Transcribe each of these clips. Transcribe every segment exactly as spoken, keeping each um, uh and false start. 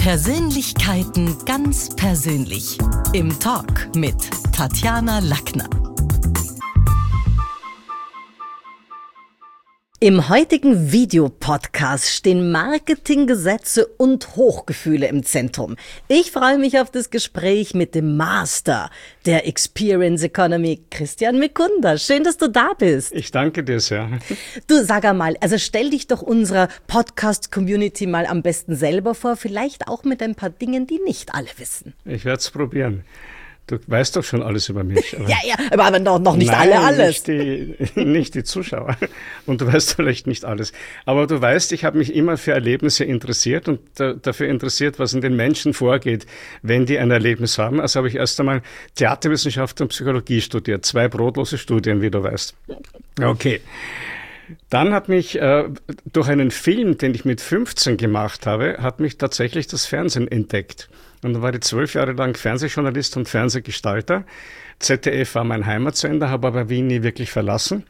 Persönlichkeiten ganz persönlich. Im Talk mit Tatjana Lackner. Im heutigen Videopodcast stehen Marketinggesetze und Hochgefühle im Zentrum. Ich freue mich auf das Gespräch mit dem Master der Experience Economy, Christian Mikunda. Schön, dass du da bist. Ich danke dir sehr. Du, sag einmal, also stell dich doch unserer Podcast-Community mal am besten selber vor, vielleicht auch mit ein paar Dingen, die nicht alle wissen. Ich werde es probieren. Du weißt doch schon alles über mich. ja, ja, aber, aber noch, noch nicht Nein, alle alles. Nicht die, nicht die Zuschauer. Und du weißt vielleicht nicht alles. Aber du weißt, ich habe mich immer für Erlebnisse interessiert und da, dafür interessiert, was in den Menschen vorgeht, wenn die ein Erlebnis haben. Also habe ich erst einmal Theaterwissenschaft und Psychologie studiert. Zwei brotlose Studien, wie du weißt. Okay. Dann hat mich äh, durch einen Film, den ich mit fünfzehn gemacht habe, hat mich tatsächlich das Fernsehen entdeckt. Und dann war ich zwölf Jahre lang Fernsehjournalist und Fernsehgestalter. Z D F war mein Heimatsender, habe aber Wien nie wirklich verlassen.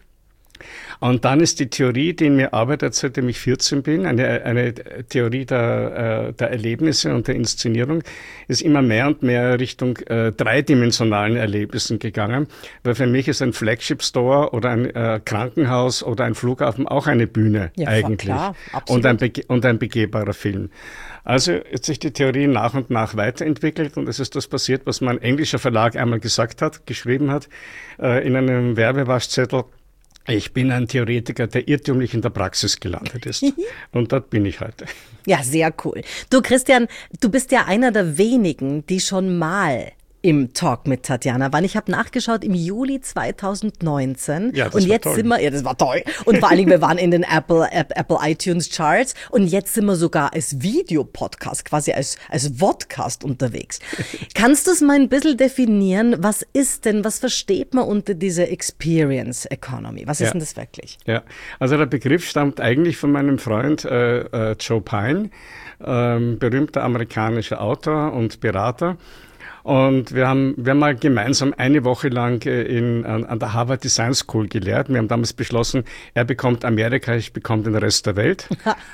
Und dann ist die Theorie, die in mir arbeitet, seitdem ich vierzehn bin, eine, eine Theorie der, äh, der Erlebnisse und der Inszenierung, ist immer mehr und mehr Richtung äh, dreidimensionalen Erlebnissen gegangen. Weil für mich ist ein Flagship-Store oder ein äh, Krankenhaus oder ein Flughafen auch eine Bühne ja, eigentlich. Klar, und, ein bege- und ein begehbarer Film. Also hat sich die Theorie nach und nach weiterentwickelt und es ist das passiert, was mein englischer Verlag einmal gesagt hat, geschrieben hat, äh, in einem Werbewaschzettel. Ich bin ein Theoretiker, der irrtümlich in der Praxis gelandet ist. Und dort bin ich heute. Ja, sehr cool. Du, Christian, du bist ja einer der wenigen, die schon mal im Talk mit Tatjana waren. Ich habe nachgeschaut im Juli zweitausendneunzehn. Ja, das und war jetzt toll. sind wir, ja, das war toll. Und vor allen Dingen, wir waren in den Apple, App, Apple iTunes Charts und jetzt sind wir sogar als Videopodcast, quasi als, als Vodcast unterwegs. Kannst du es mal ein bisschen definieren? Was ist denn, was versteht man unter dieser Experience Economy? Was ist ja. denn das wirklich? Ja, also der Begriff stammt eigentlich von meinem Freund äh, äh, Joe Pine, äh, berühmter amerikanischer Autor und Berater. Und wir haben, wir haben mal gemeinsam eine Woche lang in, an, an der Harvard Design School gelehrt. Wir haben damals beschlossen, er bekommt Amerika, ich bekomme den Rest der Welt.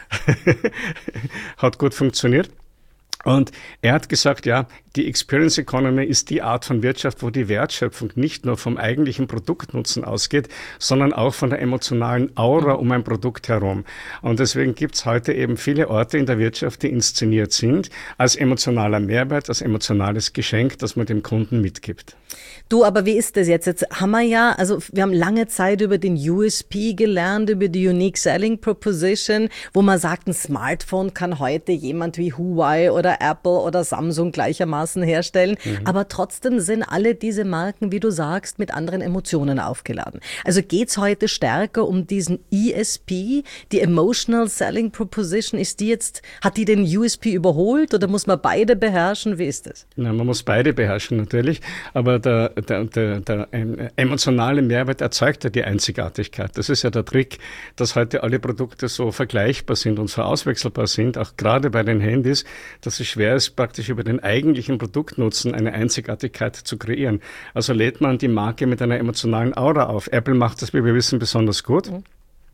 Hat gut funktioniert. Und er hat gesagt, ja, die Experience Economy ist die Art von Wirtschaft, wo die Wertschöpfung nicht nur vom eigentlichen Produktnutzen ausgeht, sondern auch von der emotionalen Aura um ein Produkt herum. Und deswegen gibt es heute eben viele Orte in der Wirtschaft, die inszeniert sind, als emotionaler Mehrwert, als emotionales Geschenk, das man dem Kunden mitgibt. Du, aber wie ist das jetzt? Jetzt haben wir ja, also wir haben lange Zeit über den U S P gelernt, über die Unique Selling Proposition, wo man sagt, ein Smartphone kann heute jemand wie Huawei oder Apple oder Samsung gleichermaßen herstellen. Mhm. Aber trotzdem sind alle diese Marken, wie du sagst, mit anderen Emotionen aufgeladen. Also geht's heute stärker um diesen E S P, die Emotional Selling Proposition? Ist die jetzt, hat die den U S P überholt oder muss man beide beherrschen? Wie ist das? Na, man muss beide beherrschen natürlich, aber der, der, der, der emotionale Mehrwert erzeugt ja die Einzigartigkeit. Das ist ja der Trick, dass heute alle Produkte so vergleichbar sind und so auswechselbar sind, auch gerade bei den Handys, dass es schwer ist, praktisch über den eigentlichen Produktnutzen eine Einzigartigkeit zu kreieren. Also lädt man die Marke mit einer emotionalen Aura auf. Apple macht das, wie wir wissen, besonders gut. Mhm.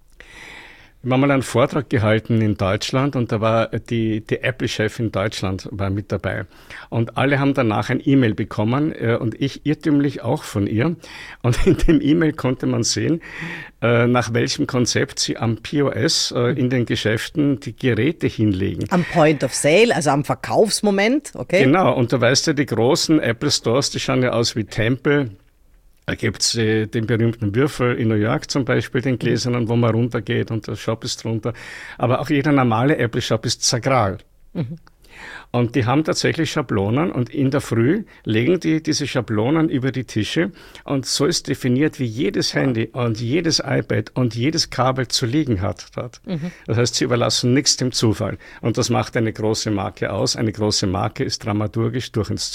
Wir haben mal einen Vortrag gehalten in Deutschland und da war die, die Apple-Chefin in Deutschland war mit dabei. Und alle haben danach ein E-Mail bekommen äh, und ich irrtümlich auch von ihr. Und in dem E-Mail konnte man sehen, äh, nach welchem Konzept sie am P O S äh, in den Geschäften die Geräte hinlegen. Am Point of Sale, also am Verkaufsmoment, okay? Genau, und du weißt ja, die großen Apple Stores, die schauen ja aus wie Tempel. Da gibt's äh, den berühmten Würfel in New York zum Beispiel, den gläsernen, wo man runtergeht und der Shop ist drunter. Aber auch jeder normale Apple-Shop ist sakral. Mhm. Und die haben tatsächlich Schablonen und in der Früh legen die diese Schablonen über die Tische und so ist definiert, wie jedes Handy und jedes iPad und jedes Kabel zu liegen hat dort. Mhm. Das heißt, sie überlassen nichts dem Zufall. Und das macht eine große Marke aus. Eine große Marke ist dramaturgisch durchinszeniert.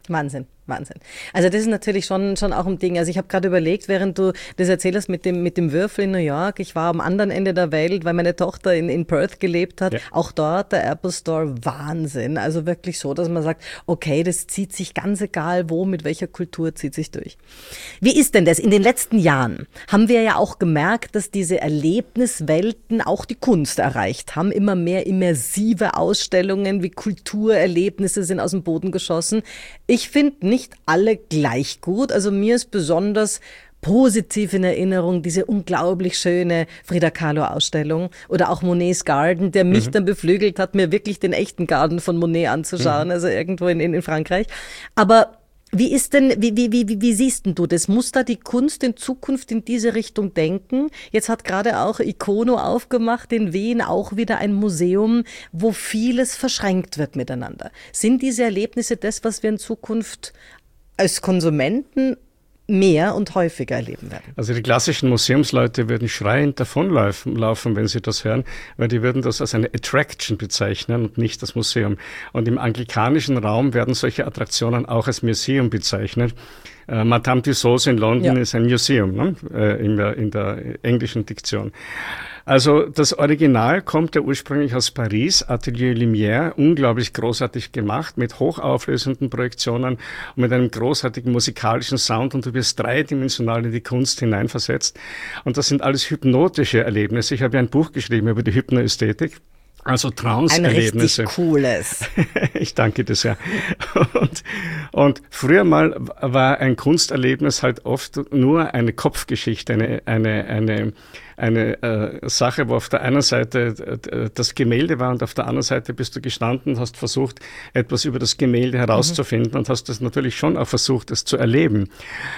Wahnsinn, Wahnsinn. Also das ist natürlich schon, schon auch ein Ding. Also ich habe gerade überlegt, während du das erzählst mit dem, mit dem Würfel in New York, ich war am anderen Ende der Welt, weil meine Tochter in, in Perth gelebt hat. Ja. Auch dort der Apple Store, Wahnsinn. Also wirklich so, dass man sagt, okay, das zieht sich ganz egal wo, mit welcher Kultur zieht sich durch. Wie ist denn das? In den letzten Jahren haben wir ja auch gemerkt, dass diese Erlebniswelten auch die Kunst erreicht haben. Immer mehr immersive Ausstellungen wie Kulturerlebnisse sind aus dem Boden geschossen. Ich finde nicht alle gleich gut. Also mir ist besonders positiv in Erinnerung diese unglaublich schöne Frida Kahlo-Ausstellung oder auch Monets Garden, der mich mhm. dann beflügelt hat, mir wirklich den echten Garten von Monet anzuschauen, mhm. also irgendwo in, in, in Frankreich. Aber Wie ist denn, wie, wie, wie, wie siehst denn du das? Muss da die Kunst in Zukunft in diese Richtung denken? Jetzt hat gerade auch Icono aufgemacht, in Wien auch wieder ein Museum, wo vieles verschränkt wird miteinander. Sind diese Erlebnisse das, was wir in Zukunft als Konsumenten mehr und häufiger erleben werden? Also die klassischen Museumsleute würden schreiend davonlaufen, laufen, wenn sie das hören, weil die würden das als eine Attraction bezeichnen und nicht das Museum. Und im anglikanischen Raum werden solche Attraktionen auch als Museum bezeichnet. Äh, Madame Tussauds in London ja. ist ein Museum, ne? äh, in, der, in der englischen Diktion. Also das Original kommt ja ursprünglich aus Paris, Atelier Lumière, unglaublich großartig gemacht, mit hochauflösenden Projektionen und mit einem großartigen musikalischen Sound, und du wirst dreidimensional in die Kunst hineinversetzt. Und das sind alles hypnotische Erlebnisse. Ich habe ja ein Buch geschrieben über die Hypnoästhetik. Also Trance-Erlebnisse. Ein richtig cooles. Ich danke dir sehr. Und, und früher mal war ein Kunsterlebnis halt oft nur eine Kopfgeschichte, eine, eine, eine, eine äh, Sache, wo auf der einen Seite äh, das Gemälde war und auf der anderen Seite bist du gestanden und hast versucht, etwas über das Gemälde herauszufinden mhm. und hast das natürlich schon auch versucht, es zu erleben.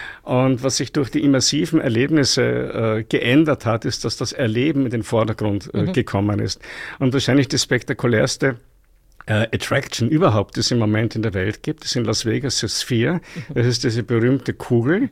Und was sich durch die immersiven Erlebnisse äh, geändert hat, ist, dass das Erleben in den Vordergrund äh, mhm. gekommen ist. Und wahrscheinlich die spektakulärste äh, Attraction überhaupt, die es im Moment in der Welt gibt, ist in Las Vegas die Sphere. Mhm. Das ist diese berühmte Kugel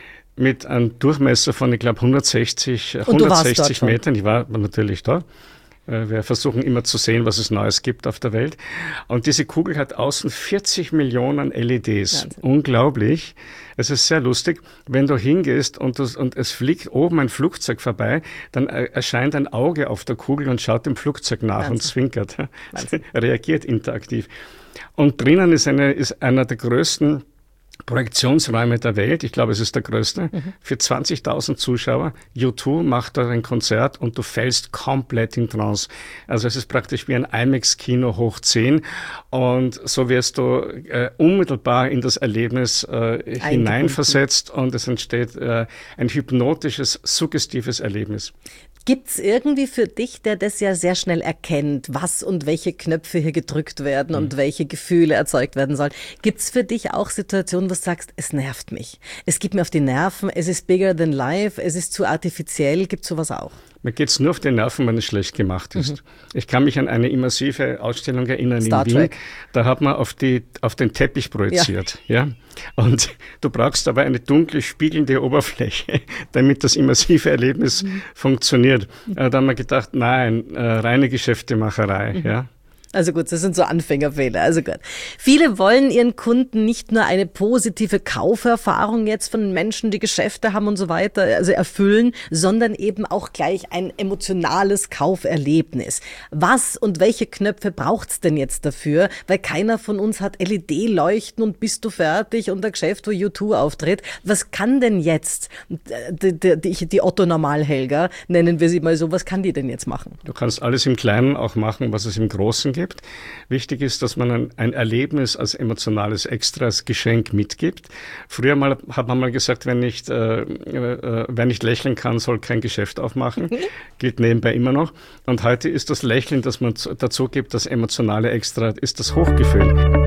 mit einem Durchmesser von, ich glaube, hundertsechzig, hundertsechzig Metern. Ich war natürlich da. Wir versuchen immer zu sehen, was es Neues gibt auf der Welt. Und diese Kugel hat außen vierzig Millionen L E Ds. Wahnsinn. Unglaublich. Es ist sehr lustig. Wenn du hingehst und, du, und es fliegt oben ein Flugzeug vorbei, dann erscheint ein Auge auf der Kugel und schaut dem Flugzeug nach Wahnsinn. Und zwinkert. Reagiert interaktiv. Und drinnen ist, eine, ist einer der größten Projektionsräume der Welt, ich glaube, es ist der größte, mhm. für zwanzigtausend Zuschauer. U zwei macht dort ein Konzert und du fällst komplett in Trance. Also es ist praktisch wie ein IMAX-Kino hoch zehn, und so wirst du äh, unmittelbar in das Erlebnis äh, hineinversetzt, und es entsteht äh, ein hypnotisches, suggestives Erlebnis. Gibt's irgendwie für dich, der das ja sehr schnell erkennt, was und welche Knöpfe hier gedrückt werden mhm. und welche Gefühle erzeugt werden sollen, gibt's für dich auch Situationen, wo du sagst, es nervt mich, es geht mir auf die Nerven, es ist bigger than life, es ist zu artifiziell, gibt's sowas auch? Mir geht's nur auf die Nerven, wenn es schlecht gemacht ist. Mhm. Ich kann mich an eine immersive Ausstellung erinnern Star in Wien. Trek. Da hat man auf, die, auf den Teppich projiziert. Ja. Ja? Und du brauchst aber eine dunkle, spiegelnde Oberfläche, damit das immersive Erlebnis mhm. funktioniert. Mhm. Da haben wir gedacht, nein, reine Geschäftemacherei. Mhm. Ja. Also gut, das sind so Anfängerfehler. Also gut. Viele wollen ihren Kunden nicht nur eine positive Kauferfahrung jetzt von Menschen, die Geschäfte haben und so weiter, also erfüllen, sondern eben auch gleich ein emotionales Kauferlebnis. Was und welche Knöpfe braucht's denn jetzt dafür? Weil keiner von uns hat L E D-Leuchten und bist du fertig und ein Geschäft, wo U zwei auftritt. Was kann denn jetzt die, die, die, die Otto-Normalhelga, nennen wir sie mal so, was kann die denn jetzt machen? Du kannst alles im Kleinen auch machen, was es im Großen gibt. Wichtig ist, dass man ein, ein Erlebnis als emotionales Extra, als Geschenk mitgibt. Früher mal hat man mal gesagt, wenn nicht, äh, äh, wer nicht lächeln kann, soll kein Geschäft aufmachen. Mhm. Gilt nebenbei immer noch. Und heute ist das Lächeln, das man dazu gibt, das emotionale Extra, ist das Hochgefühl.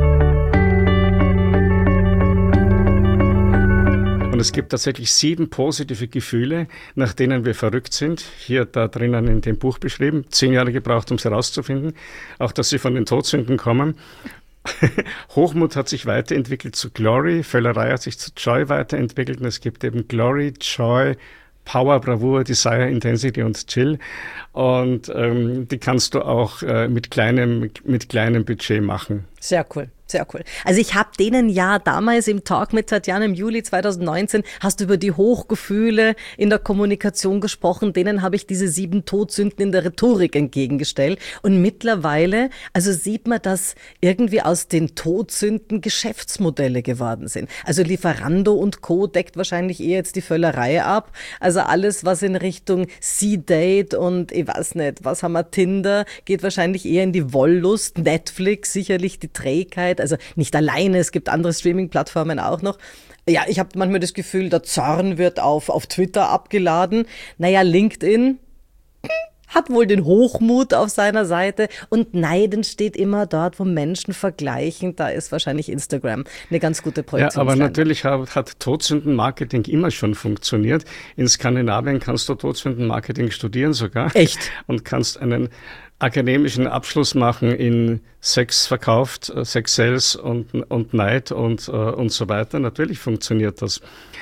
Und es gibt tatsächlich sieben positive Gefühle, nach denen wir verrückt sind. Hier da drinnen in dem Buch beschrieben. Zehn Jahre gebraucht, um sie herauszufinden. Auch, dass sie von den Todsünden kommen. Hochmut hat sich weiterentwickelt zu Glory. Völlerei hat sich zu Joy weiterentwickelt. Und es gibt eben Glory, Joy, Power, Bravour, Desire, Intensity und Chill. Und ähm, die kannst du auch äh, mit kleinem, mit kleinem Budget machen. Sehr cool. Sehr cool. Also ich habe denen ja damals im Talk mit Tatjana im Juli zweitausendneunzehn, hast du über die Hochgefühle in der Kommunikation gesprochen, denen habe ich diese sieben Todsünden in der Rhetorik entgegengestellt. Und mittlerweile, also sieht man, dass irgendwie aus den Todsünden Geschäftsmodelle geworden sind. Also Lieferando und Co. deckt wahrscheinlich eher jetzt die Völlerei ab. Also alles, was in Richtung C-Date und ich weiß nicht, was haben wir, Tinder, geht wahrscheinlich eher in die Wollust. Netflix, sicherlich die Trägheit. Also nicht alleine, es gibt andere Streaming-Plattformen auch noch. Ja, ich habe manchmal das Gefühl, der Zorn wird auf, auf Twitter abgeladen. Naja, LinkedIn hat wohl den Hochmut auf seiner Seite und Neid entsteht immer dort, wo Menschen vergleichen. Da ist wahrscheinlich Instagram eine ganz gute Projektion. Ja, aber natürlich hat, hat Todsündenmarketing immer schon funktioniert. In Skandinavien kannst du Todsündenmarketing studieren sogar. Echt? Und kannst einen akademischen Abschluss machen in Sex verkauft, Sex Sales und, und Neid und, und so weiter. Natürlich funktioniert das.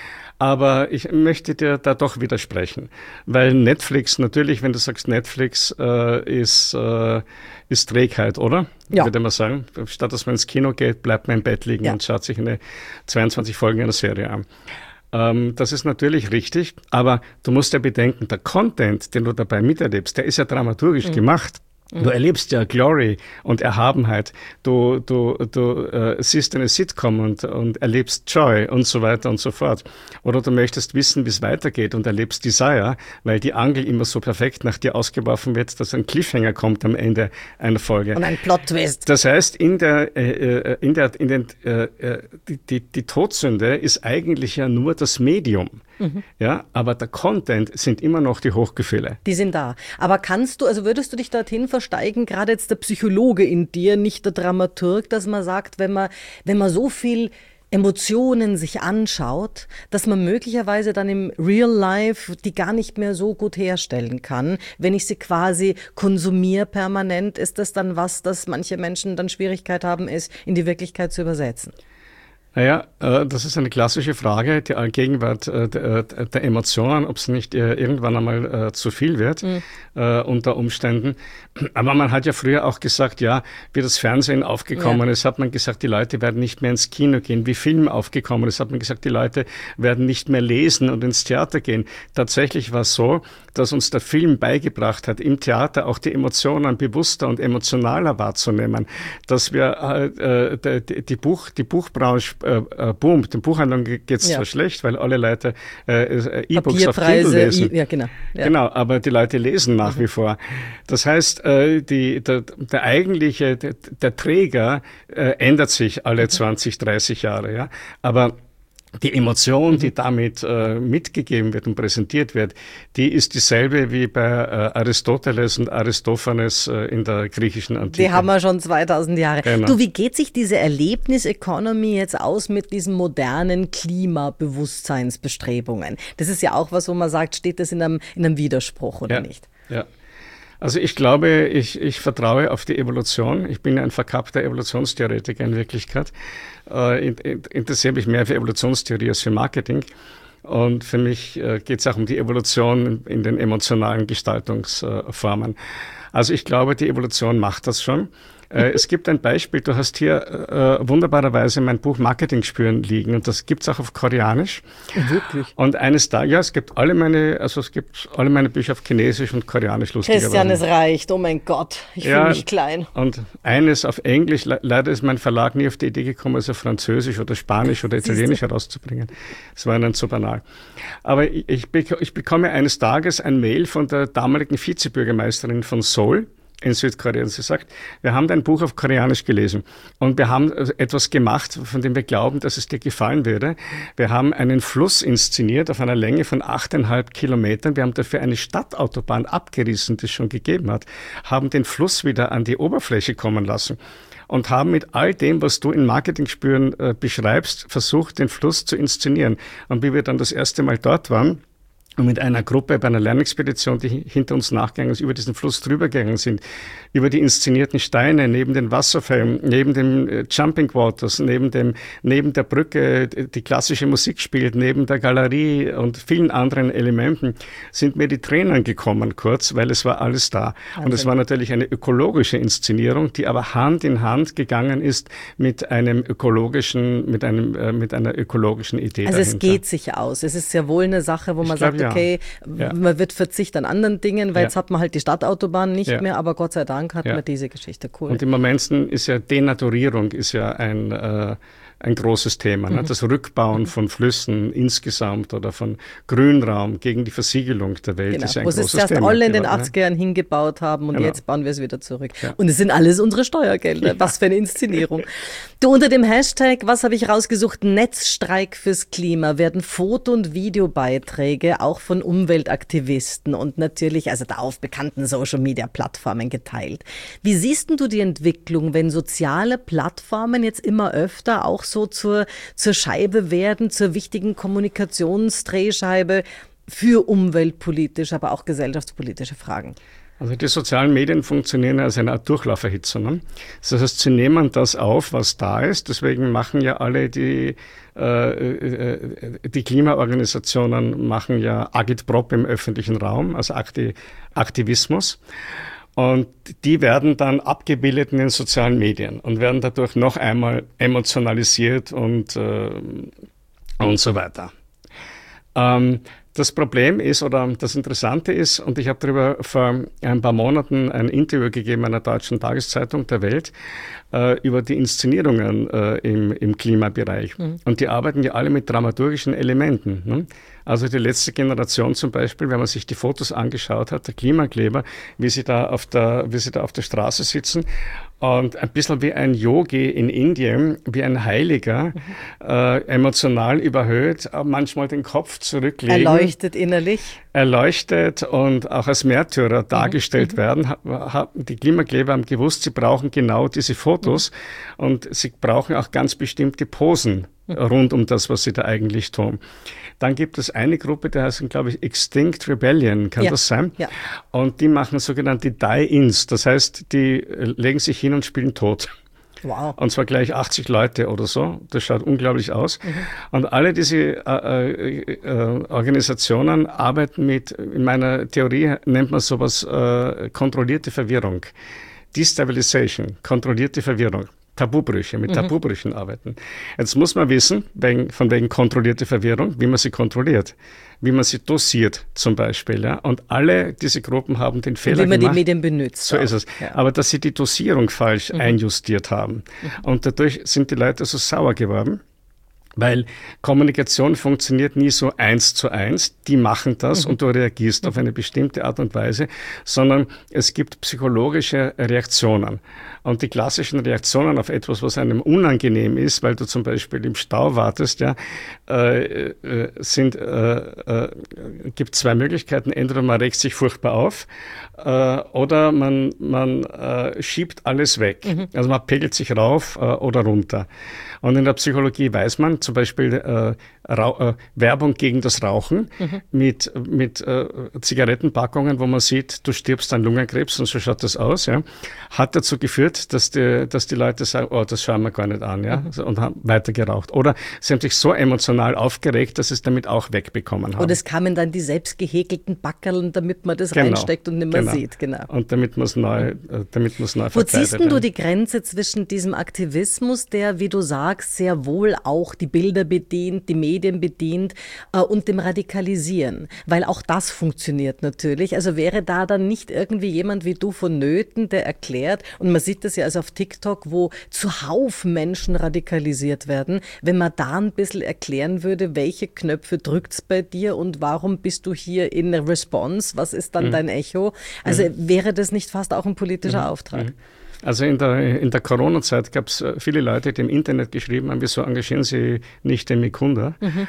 Aber ich möchte dir da doch widersprechen, weil Netflix, natürlich, wenn du sagst, Netflix äh, ist, äh, ist Trägheit, oder? Ja. Würde man sagen. Statt dass man ins Kino geht, bleibt man im Bett liegen, ja, und schaut sich eine zweiundzwanzig Folgen einer Serie an. Ähm, das ist natürlich richtig, aber du musst ja bedenken, der Content, den du dabei miterlebst, der ist ja dramaturgisch mhm. gemacht. Du erlebst ja Glory und Erhabenheit, du, du, du äh, siehst eine Sitcom und, und erlebst Joy und so weiter und so fort. Oder du möchtest wissen, wie es weitergeht und erlebst Desire, weil die Angel immer so perfekt nach dir ausgeworfen wird, dass ein Cliffhanger kommt am Ende einer Folge. Und ein Plot-Twist. Das heißt, in der, äh, in der, in den, äh, die, die, die Todsünde ist eigentlich ja nur das Medium. Mhm. Ja, aber der Content sind immer noch die Hochgefühle. Die sind da. Aber kannst du, also würdest du dich dorthin versteigen, gerade jetzt der Psychologe in dir, nicht der Dramaturg, dass man sagt, wenn man, wenn man so viel Emotionen sich anschaut, dass man möglicherweise dann im Real Life die gar nicht mehr so gut herstellen kann. Wenn ich sie quasi konsumiere permanent, ist das dann was, das manche Menschen dann Schwierigkeit haben, ist in die Wirklichkeit zu übersetzen? Naja, äh, das ist eine klassische Frage, die Allgegenwart äh, der, der Emotionen, ob es nicht äh, irgendwann einmal äh, zu viel wird, mhm. äh, unter Umständen. Aber man hat ja früher auch gesagt, ja, wie das Fernsehen aufgekommen ja. ist, hat man gesagt, die Leute werden nicht mehr ins Kino gehen. Wie Film aufgekommen ist, hat man gesagt, die Leute werden nicht mehr lesen und ins Theater gehen. Tatsächlich war es so, dass uns der Film beigebracht hat, im Theater auch die Emotionen bewusster und emotionaler wahrzunehmen, dass wir äh, die, die, Buch, die Buchbranche äh, äh, boomt. Den Buchhandlungen geht es ja. zwar schlecht, weil alle Leute äh, E-Books auf Kindle lesen. I, ja, genau. Ja. Genau, aber die Leute lesen nach mhm. wie vor. Das heißt, äh, die, der, der eigentliche, der, der Träger äh, ändert sich alle mhm. zwanzig, dreißig Jahre, ja. Aber die Emotion, die damit äh, mitgegeben wird und präsentiert wird, die ist dieselbe wie bei äh, Aristoteles und Aristophanes äh, in der griechischen Antike. Die haben wir schon zweitausend Jahre. Genau. Du, wie geht sich diese Erlebnis-Economy jetzt aus mit diesen modernen Klimabewusstseinsbestrebungen? Das ist ja auch was, wo man sagt, steht das in einem, in einem Widerspruch oder ja, nicht? Ja. Also ich glaube, ich, ich vertraue auf die Evolution. Ich bin ein verkappter Evolutionstheoretiker in Wirklichkeit. Äh, in, in, interessiere mich mehr für Evolutionstheorie als für Marketing. Und für mich äh, geht es auch um die Evolution in den emotionalen Gestaltungsformen. Also ich glaube, die Evolution macht das schon. Äh, es gibt ein Beispiel, du hast hier äh, wunderbarerweise mein Buch Marketing spüren liegen und das gibt's auch auf Koreanisch. Wirklich? Und eines da, ja, es gibt alle meine, also es gibt alle meine Bücher auf Chinesisch und Koreanisch, lustigerweise. Christian, es reicht, oh mein Gott, ich ja, fühle mich klein. Und eines auf Englisch, le- leider ist mein Verlag nie auf die Idee gekommen, es auf Französisch oder Spanisch oder Italienisch herauszubringen. Das war dann zu banal. Aber ich, ich, bek- ich bekomme eines Tages ein Mail von der damaligen Vizebürgermeisterin von Seoul in Südkorea. Und sie sagt, wir haben dein Buch auf Koreanisch gelesen und wir haben etwas gemacht, von dem wir glauben, dass es dir gefallen würde. Wir haben einen Fluss inszeniert auf einer Länge von achteinhalb Kilometern. Wir haben dafür eine Stadtautobahn abgerissen, die es schon gegeben hat, haben den Fluss wieder an die Oberfläche kommen lassen und haben mit all dem, was du in Marketing-Spüren äh, beschreibst, versucht, den Fluss zu inszenieren. Und wie wir dann das erste Mal dort waren, und mit einer Gruppe bei einer Lernexpedition, die hinter uns nachgegangen ist, über diesen Fluss drüber gegangen sind, über die inszenierten Steine, neben den Wasserfällen, neben dem äh, Jumping Waters, neben dem, neben der Brücke, die klassische Musik spielt, neben der Galerie und vielen anderen Elementen, sind mir die Tränen gekommen kurz, weil es war alles da. Wahnsinn. Und es war natürlich eine ökologische Inszenierung, die aber Hand in Hand gegangen ist mit einem ökologischen, mit einem, äh, mit einer ökologischen Idee Also dahinter. Es geht sich aus. Es ist ja wohl eine Sache, wo man glaub, sagt, ja. okay, ja. man wird verzichten an anderen Dingen, weil ja. jetzt hat man halt die Stadtautobahn nicht ja. mehr, aber Gott sei Dank hat ja. man diese Geschichte. Cool. Und im Moment ist ja Denaturierung ist ja ein, äh, ein großes Thema. Mhm. Ne? Das Rückbauen mhm. von Flüssen insgesamt oder von Grünraum gegen die Versiegelung der Welt genau. ist ja ein Wo großes sie es erst Thema. alle in den achtziger Jahren hingebaut haben und genau. jetzt bauen wir es wieder zurück. Ja. Und es sind alles unsere Steuergelder. Ja. Was für eine Inszenierung. Du, unter dem Hashtag, was habe ich rausgesucht, Netzstreik fürs Klima, werden Foto- und Videobeiträge auch von Umweltaktivisten und natürlich, also da auf bekannten Social-Media-Plattformen geteilt. Wie siehst denn du die Entwicklung, wenn soziale Plattformen jetzt immer öfter auch so zur, zur Scheibe werden, zur wichtigen Kommunikationsdrehscheibe für umweltpolitische, aber auch gesellschaftspolitische Fragen? Also die sozialen Medien funktionieren als eine Art Durchlauferhitzer. Ne? Das heißt, sie nehmen das auf, was da ist. Deswegen machen ja alle die, äh, die Klimaorganisationen machen ja Agitprop im öffentlichen Raum, also Akti- Aktivismus. Und die werden dann abgebildet in den sozialen Medien und werden dadurch noch einmal emotionalisiert und, äh, und so weiter. Ähm, Das Problem ist, oder das Interessante ist, und ich habe darüber vor ein paar Monaten ein Interview gegeben einer deutschen Tageszeitung der Welt äh, über die Inszenierungen äh, im, im Klimabereich. Mhm. Und die arbeiten ja alle mit dramaturgischen Elementen. Ne? Also die letzte Generation zum Beispiel, wenn man sich die Fotos angeschaut hat, der Klimakleber, wie sie da auf der, wie sie da auf der Straße sitzen und ein bisschen wie ein Yogi in Indien, wie ein Heiliger, mhm. äh, emotional überhöht, manchmal den Kopf zurücklegen. Erleuchtet innerlich. Erleuchtet und auch als Märtyrer mhm. dargestellt mhm. werden. Die Klimakleber haben gewusst, sie brauchen genau diese Fotos mhm. und sie brauchen auch ganz bestimmte Posen mhm. rund um das, was sie da eigentlich tun. Dann gibt es eine Gruppe, die heißt, glaube ich, Extinct Rebellion, kann ja. das sein? Ja. Und die machen sogenannte Die-Ins, das heißt, die legen sich hin und spielen tot. Wow. Und zwar gleich achtzig Leute oder so. Das schaut unglaublich aus. Mhm. Und alle diese äh, äh, Organisationen arbeiten mit, in meiner Theorie nennt man sowas äh, kontrollierte Verwirrung. Destabilization, kontrollierte Verwirrung. Tabubrüche, mit mhm. Tabubrüchen arbeiten. Jetzt muss man wissen, wegen, von wegen kontrollierte Verwirrung, wie man sie kontrolliert, wie man sie dosiert zum Beispiel. Ja? Und alle diese Gruppen haben den Fehler gemacht. Wie man die Medien benutzt. So auch. ist es. Ja. Aber dass sie die Dosierung falsch mhm. einjustiert haben. Mhm. Und dadurch sind die Leute so sauer geworden. Weil Kommunikation funktioniert nie so eins zu eins. Die machen das mhm. und du reagierst mhm. auf eine bestimmte Art und Weise, sondern es gibt psychologische Reaktionen. Und die klassischen Reaktionen auf etwas, was einem unangenehm ist, weil du zum Beispiel im Stau wartest, ja, äh, äh, sind, äh, äh, gibt zwei Möglichkeiten. Entweder man regt sich furchtbar auf äh, oder man, man äh, schiebt alles weg. Mhm. Also man pegelt sich rauf äh, oder runter. Und in der Psychologie weiß man zum Beispiel äh, Rauch, äh, Werbung gegen das Rauchen mhm. mit, mit äh, Zigarettenpackungen, wo man sieht, du stirbst an Lungenkrebs und so schaut das aus, ja, hat dazu geführt, dass die, dass die Leute sagen, oh, das schauen wir gar nicht an, ja, mhm. und haben weiter geraucht. Oder sie haben sich so emotional aufgeregt, dass sie es damit auch wegbekommen haben. Und es kamen dann die selbst gehäkelten Backerln, damit man das genau. reinsteckt und nicht mehr genau. sieht. Genau. Und damit man es neu, äh, damit man es neu Wo verkleidet. ziehst denn du die Grenze zwischen diesem Aktivismus, der, wie du sagst, sehr wohl auch die Bilder bedient, die Medien bedient äh, und dem Radikalisieren? Weil auch das funktioniert natürlich. Also wäre da dann nicht irgendwie jemand wie du vonnöten, der erklärt, und man sieht das ja also auf TikTok, wo zuhauf Menschen radikalisiert werden, wenn man da ein bisschen erklären würde, welche Knöpfe drückt's bei dir und warum bist du hier in Response? Was ist dann mhm. dein Echo? Also mhm. wäre das nicht fast auch ein politischer mhm. Auftrag? Mhm. Also in der, in der Corona-Zeit gab es viele Leute, die im Internet geschrieben haben, wieso engagieren Sie nicht den Mikunda? Mhm.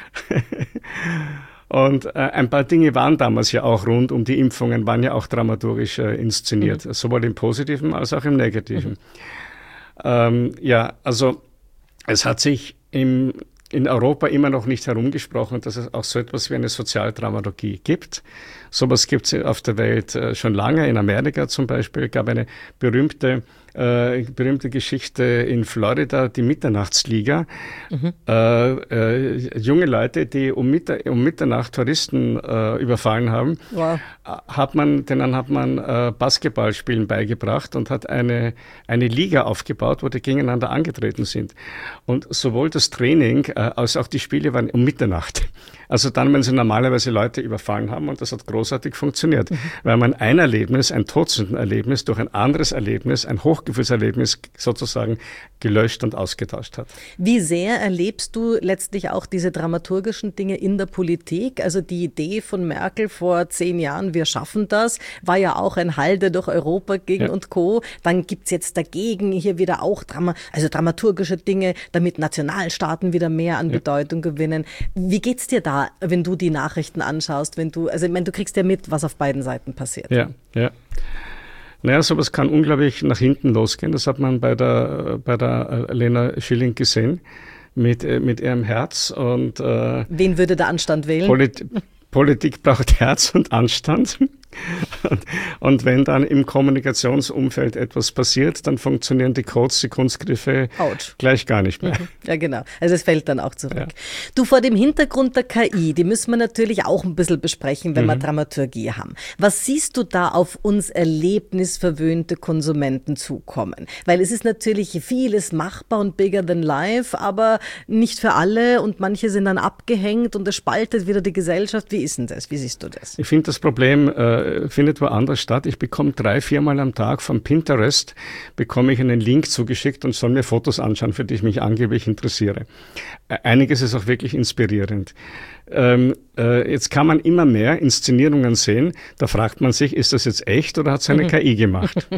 Und äh, ein paar Dinge waren damals ja auch rund um die Impfungen, waren ja auch dramaturgisch äh, inszeniert, mhm. sowohl im Positiven als auch im Negativen. Mhm. Ähm, ja, also es hat sich im in Europa immer noch nicht herumgesprochen, dass es auch so etwas wie eine Sozialdramaturgie gibt. Sowas gibt es auf der Welt äh, schon lange. In Amerika zum Beispiel gab eine berühmte, äh, berühmte Geschichte in Florida, die Mitternachtsliga. Mhm. Äh, äh, junge Leute, die um, Mitter um Mitternacht Touristen äh, überfallen haben, wow. hat man, denen hat man äh, Basketballspielen beigebracht und hat eine, eine Liga aufgebaut, wo die gegeneinander angetreten sind. Und sowohl das Training äh, als auch die Spiele waren um Mitternacht. Also dann, wenn sie normalerweise Leute überfallen haben, und das hat großartig funktioniert, mhm. weil man ein Erlebnis, ein Todsündenerlebnis durch ein anderes Erlebnis, ein Hochgefühlserlebnis sozusagen gelöscht und ausgetauscht hat. Wie sehr erlebst du letztlich auch diese dramaturgischen Dinge in der Politik? Also die Idee von Merkel vor zehn Jahren, wir schaffen das, war ja auch ein Halde durch Europa ging ja. und Co. Dann gibt's jetzt dagegen hier wieder auch Drama, also dramaturgische Dinge, damit Nationalstaaten wieder mehr an ja. Bedeutung gewinnen. Wie geht's dir da, wenn du die Nachrichten anschaust, wenn du, also ich meine, du kriegst ja mit, was auf beiden Seiten passiert. Ja, ja. Naja, sowas kann unglaublich nach hinten losgehen. Das hat man bei der, bei der Lena Schilling gesehen, mit, mit ihrem Herz. Und, äh, wen würde der Anstand wählen? Polit- Politik braucht Herz und Anstand. Und, und wenn dann im Kommunikationsumfeld etwas passiert, dann funktionieren die Codes, die Kunstgriffe Ouch. gleich gar nicht mehr. Ja, genau. Also es fällt dann auch zurück. Ja. Du, vor dem Hintergrund der K I, die müssen wir natürlich auch ein bisschen besprechen, wenn mhm. wir Dramaturgie haben. Was siehst du da auf uns erlebnisverwöhnte Konsumenten zukommen? Weil es ist natürlich vieles machbar und bigger than life, aber nicht für alle und manche sind dann abgehängt und es spaltet wieder die Gesellschaft. Wie ist denn das? Wie siehst du das? Ich finde das Problem äh, findet woanders statt. Ich bekomme drei, viermal am Tag von Pinterest, bekomme ich einen Link zugeschickt und soll mir Fotos anschauen, für die ich mich angeblich interessiere. Einiges ist auch wirklich inspirierend. Ähm, äh, jetzt kann man immer mehr Inszenierungen sehen. Da fragt man sich, ist das jetzt echt oder hat es eine mhm. K I gemacht?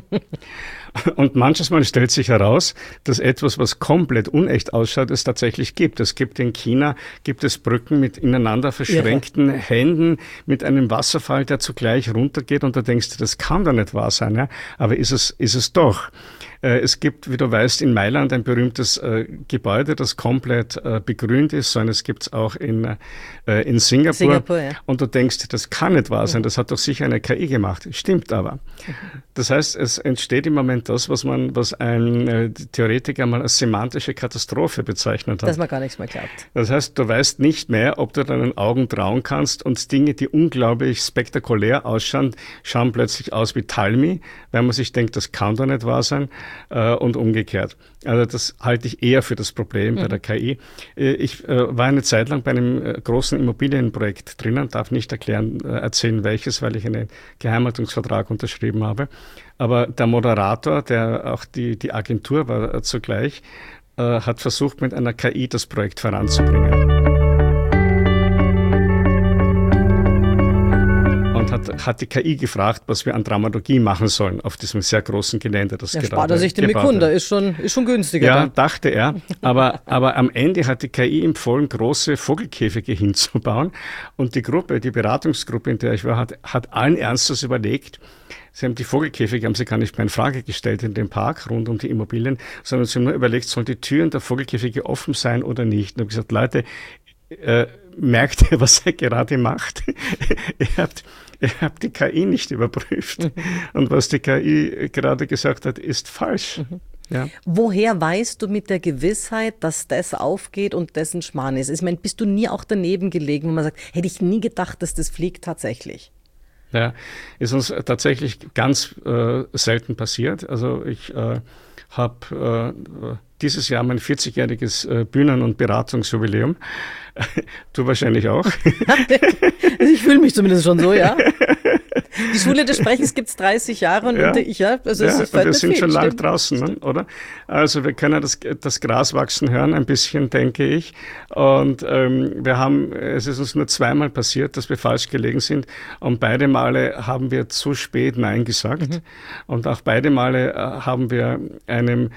Und manches Mal stellt sich heraus, dass etwas, was komplett unecht ausschaut, es tatsächlich gibt. Es gibt in China, gibt es Brücken mit ineinander verschränkten ja. Händen, mit einem Wasserfall, der zugleich runtergeht und da denkst du, das kann doch nicht wahr sein. Ja? Aber ist es, ist es doch. Es gibt, wie du weißt, in Mailand ein berühmtes äh, Gebäude, das komplett äh, begrünt ist. So eines gibt es auch in, äh, in Singapur. Singapur ja. Und du denkst, das kann nicht wahr sein, das hat doch sicher eine K I gemacht. Stimmt aber. Das heißt, es entsteht im Moment das, was man, was ein äh, Theoretiker mal als semantische Katastrophe bezeichnet hat. Dass man gar nichts mehr glaubt. Das heißt, du weißt nicht mehr, ob du deinen Augen trauen kannst und Dinge, die unglaublich spektakulär ausschauen, schauen plötzlich aus wie Talmi, weil man sich denkt, das kann doch nicht wahr sein. Und umgekehrt. Also das halte ich eher für das Problem mhm. bei der K I. Ich äh, war eine Zeit lang bei einem äh, großen Immobilienprojekt drinnen, darf nicht erklären, äh, erzählen welches, weil ich einen Geheimhaltungsvertrag unterschrieben habe. Aber der Moderator, der auch die, die Agentur war äh, zugleich, äh, hat versucht, mit einer K I das Projekt voranzubringen. Hat, hat die K I gefragt, was wir an Dramaturgie machen sollen auf diesem sehr großen Gelände. Das ja, spart er sich den Mikunda, ist schon, ist schon günstiger. Ja, dann. dachte er. Aber, aber am Ende hat die K I empfohlen, große Vogelkäfige hinzubauen. Und die Gruppe, die Beratungsgruppe, in der ich war, hat, hat allen Ernstes überlegt, sie haben die Vogelkäfige, haben sie gar nicht mehr in Frage gestellt in dem Park rund um die Immobilien, sondern sie haben nur überlegt, sollen die Türen der Vogelkäfige offen sein oder nicht. Und ich habe gesagt, Leute, äh, merkt ihr, was er gerade macht? ihr habt Ihr habt die K I nicht überprüft. Mhm. Und was die K I gerade gesagt hat, ist falsch. Mhm. Ja. Woher weißt du mit der Gewissheit, dass das aufgeht und dessen Schmarrn ist? Ich meine, bist du nie auch daneben gelegen, wo man sagt, hätte ich nie gedacht, dass das fliegt tatsächlich? Ja, ist uns tatsächlich ganz äh, selten passiert. Also ich äh, habe äh, dieses Jahr mein vierzigjähriges äh, Bühnen- und Beratungsjubiläum. Du wahrscheinlich auch. Also ich fühle mich zumindest schon so, ja. Die Schule des Sprechens gibt es dreißig Jahre und ja. ich, ja, also ja, es ist wir sind viel, schon lang stimmt. draußen, ne, oder? Also wir können das, das Gras wachsen hören, ein bisschen, denke ich. Und ähm, wir haben, es ist uns nur zweimal passiert, dass wir falsch gelegen sind. Und beide Male haben wir zu spät Nein gesagt. Mhm. Und auch beide Male äh, haben wir einem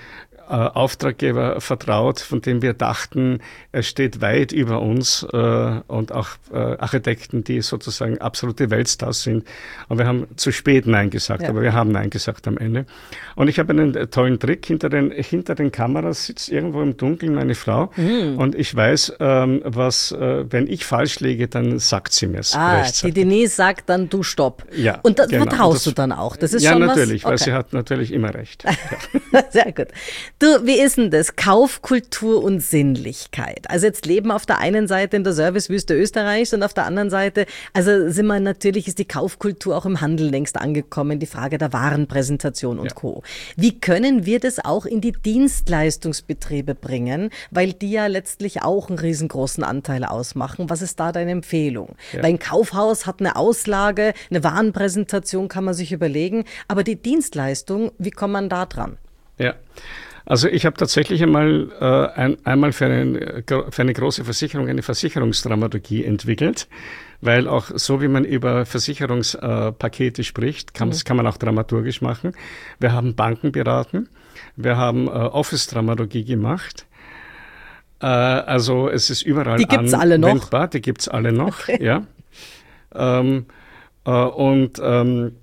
äh, Auftraggeber vertraut, von dem wir dachten, er steht weit über uns äh, und auch äh, Architekten, die sozusagen absolute Weltstars sind. Und wir haben zu spät Nein gesagt, ja. aber wir haben Nein gesagt am Ende. Und ich habe einen tollen Trick. Hinter den, hinter den Kameras sitzt irgendwo im Dunkeln meine Frau mhm. und ich weiß, ähm, was, äh, wenn ich falsch liege, dann sagt sie mir es. Ah, die Denise sagt dann, du stopp. Ja, und das genau. vertraust und das, du dann auch. Das ist ja, schon natürlich, was? weil okay. sie hat natürlich immer recht. Ja. Sehr gut. Du, wie ist denn das? Kaufkultur und Sinnlichkeit. Also jetzt leben auf der einen Seite in der Servicewüste Österreichs und auf der anderen Seite, also sind wir natürlich, ist die Kaufkultur auch im Handel längst angekommen, die Frage der Warenpräsentation und ja. Co. Wie können wir das auch in die Dienstleistungsbetriebe bringen, weil die ja letztlich auch einen riesengroßen Anteil ausmachen? Was ist da deine Empfehlung? Ja. Weil ein Kaufhaus hat eine Auslage, eine Warenpräsentation kann man sich überlegen, aber die Dienstleistung, wie kommt man da dran? Ja, also ich habe tatsächlich einmal, äh, ein, einmal für, einen, für eine große Versicherung eine Versicherungsdramaturgie entwickelt, weil auch so wie man über Versicherungspakete äh, spricht, kann, mhm. kann man auch dramaturgisch machen. Wir haben Banken beraten, wir haben äh, Office-Dramaturgie gemacht. Äh, also es ist überall die gibt's alle noch? anwendbar, die gibt es alle noch, okay. ja. Ähm, äh, und ähm,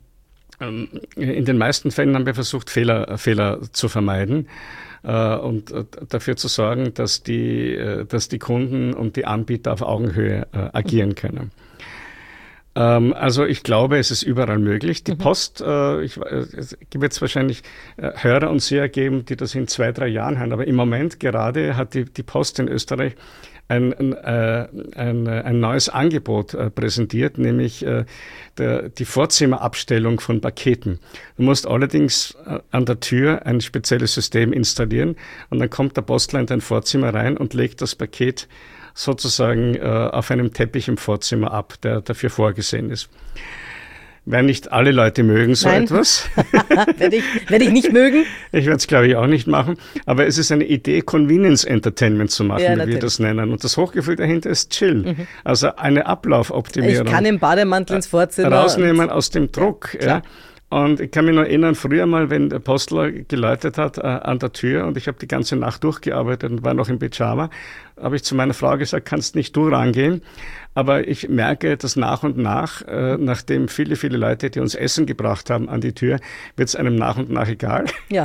in den meisten Fällen haben wir versucht, Fehler, Fehler zu vermeiden äh, und äh, dafür zu sorgen, dass die, äh, dass die Kunden und die Anbieter auf Augenhöhe äh, agieren können. Ähm, also ich glaube, es ist überall möglich. Die mhm. Post, äh, ich, es wird es wahrscheinlich äh, Hörer und Seher geben, die das in zwei, drei Jahren haben, aber im Moment gerade hat die, die Post in Österreich Ein, ein, äh, ein, ein neues Angebot äh, präsentiert, nämlich äh, der, die Vorzimmerabstellung von Paketen. Du musst allerdings äh, an der Tür ein spezielles System installieren und dann kommt der Postler in dein Vorzimmer rein und legt das Paket sozusagen äh, auf einem Teppich im Vorzimmer ab, der dafür vorgesehen ist. Werden nicht alle Leute mögen so Nein. etwas. Werde ich, werd ich nicht mögen. Ich werde es, glaube ich, auch nicht machen. Aber es ist eine Idee, Convenience Entertainment zu machen, ja, wie wir das nennen. Und das Hochgefühl dahinter ist Chill. Mhm. Also eine Ablaufoptimierung. Ich kann im Bademantel ins Vorzimmer. Rausnehmen aus dem Druck. Ja, ja. Und ich kann mich noch erinnern, früher mal, wenn der Postler geläutet hat äh, an der Tür und ich habe die ganze Nacht durchgearbeitet und war noch im Pyjama, habe ich zu meiner Frau gesagt, kannst nicht du rangehen. Aber ich merke, dass nach und nach, äh, nachdem viele, viele Leute, die uns Essen gebracht haben, an die Tür, wird es einem nach und nach egal, ja.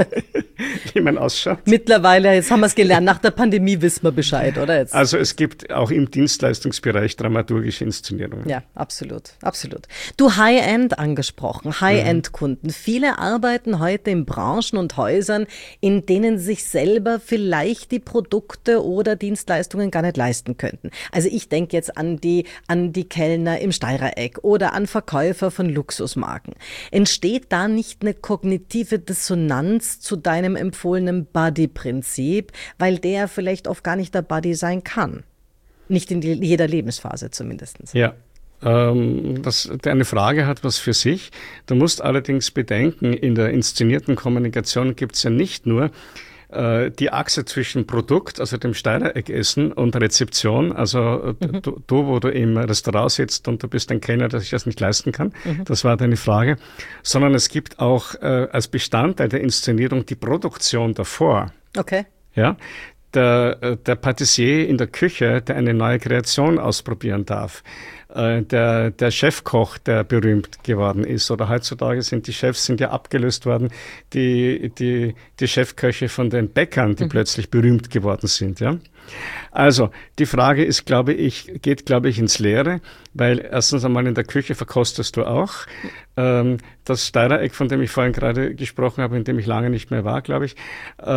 wie man ausschaut. Mittlerweile, jetzt haben wir es gelernt, nach der Pandemie wissen wir Bescheid, oder? Jetzt. Also es gibt auch im Dienstleistungsbereich dramaturgische Inszenierungen. Ja, absolut, absolut. Du, High-End angesprochen, High-End-Kunden. Mhm. Viele arbeiten heute in Branchen und Häusern, in denen sich selber vielleicht die Produkte oder Dienstleistungen gar nicht leisten könnten. Also ich denke jetzt an die, an die Kellner im Steirereck oder an Verkäufer von Luxusmarken. Entsteht da nicht eine kognitive Dissonanz zu deinem empfohlenen Buddy-Prinzip, weil der vielleicht oft gar nicht der Buddy sein kann? Nicht in die, jeder Lebensphase zumindest. Ja. Ähm, das, eine Frage hat was für sich. Du musst allerdings bedenken, in der inszenierten Kommunikation gibt es ja nicht nur die Achse zwischen Produkt, also dem Steirereckessen und Rezeption, also mhm. du, du, wo du im Restaurant sitzt und du bist ein Kellner, der sich das nicht leisten kann, mhm. das war deine Frage, sondern es gibt auch äh, als Bestandteil der Inszenierung die Produktion davor. Okay. Ja, der, der Patissier in der Küche, der eine neue Kreation ausprobieren darf. Der, der Chefkoch, der berühmt geworden ist, oder heutzutage sind die Chefs sind ja abgelöst worden, die, die, die Chefköche von den Bäckern, die mhm. plötzlich berühmt geworden sind, ja. Also, die Frage ist, glaube ich, geht, glaube ich, ins Leere, weil erstens einmal in der Küche verkostest du auch. Ähm, das Steirereck, von dem ich vorhin gerade gesprochen habe, in dem ich lange nicht mehr war, glaube ich,